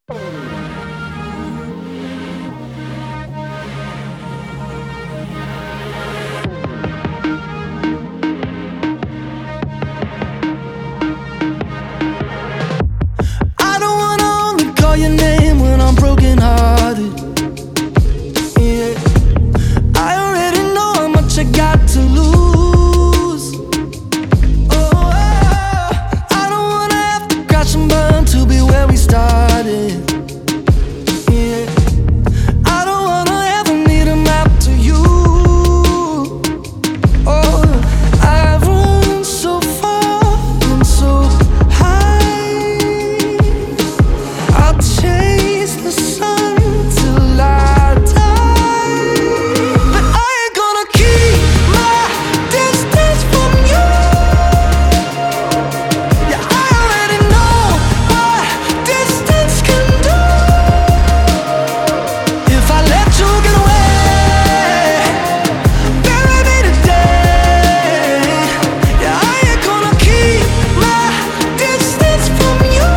I don't wanna only call your name when I'm brokenhearted. Yeah, I already know how much I got to lose. Oh, I don't wanna have to crash and burn to be where we started. Yeah, I don't wanna ever need a map to you. Oh, I've run so far and so high. I'll chase the sun till I die, but I ain't gonna keep my distance from you. Yeah, I already know what distance can do. If I let you get away, bury me today. Yeah, I ain't gonna keep my distance from you.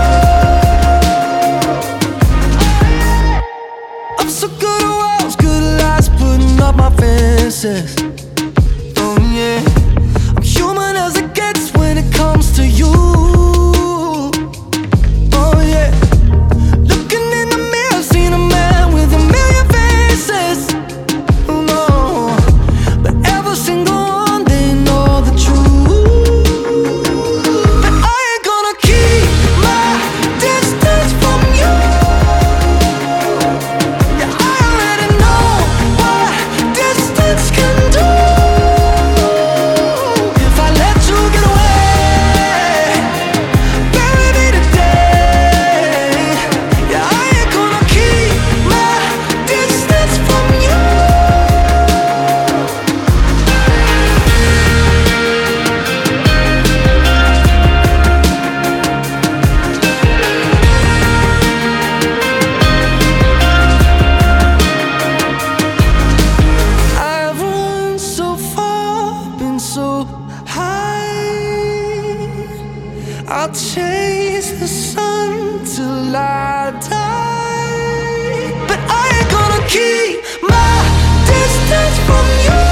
I'm so good at walls, good at lies, putting up my fences. Oh yeah, I'm human as it gets when it comes to you. Oh yeah, looking in the mirror, seen a man with a million faces. Oh no, but every single one, they know the truth. But I ain't gonna keep my distance from you. Yeah, I already know what distance can do. If I let you get away, bury me today. Yeah, I ain't gonna keep my distance from you. I've run so far, been so high. I'll chase the sun till I die, but I ain't gonna keep my distance from you.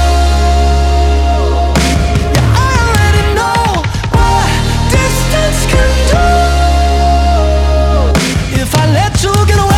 Yeah, I already know what distance can do. If I let you get away,